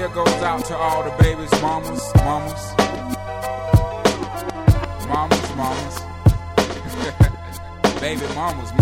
here goes out to all the babies, mamas. Baby mamas.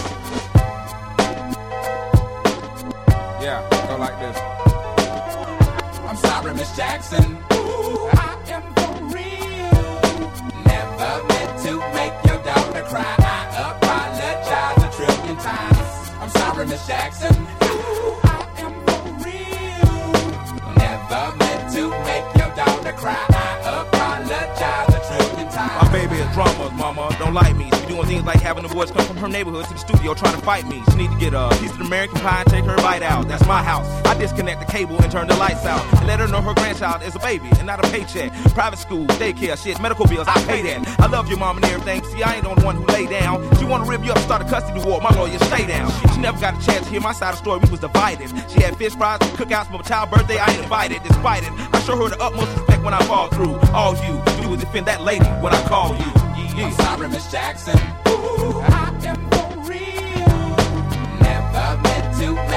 Yeah, go like this. I'm sorry, Miss Jackson. Ooh, I am for real. Never meant to make your daughter cry. I apologize 1,000,000,000 times. I'm sorry, Miss Jackson. Ooh, I am for real. Never meant to make your daughter cry. I apologize 1,000,000,000 times. My baby is drama, mama. Don't like me. She doing things like having the boys come from her neighborhood to the studio trying to fight me. She need to get a piece of American pie and take her bite out. That's my house. I disconnect the cable and turn the lights out and let her know her grandchild is a baby and not a paycheck. Private school, daycare, shit, medical bills, I pay that. I love your mom and everything. See, I ain't the only one who lay down. She wanna rip you up, start a custody war. My lawyer, stay down. She never got a chance to hear my side of the story. We was divided. She had fish fries, cookouts for my child's birthday. I ain't invited. Despite it, I show her the utmost respect when I fall through. All you do is defend that lady when I call you. I'm sorry, Miss Jackson. Ooh, I am for real. Never meant to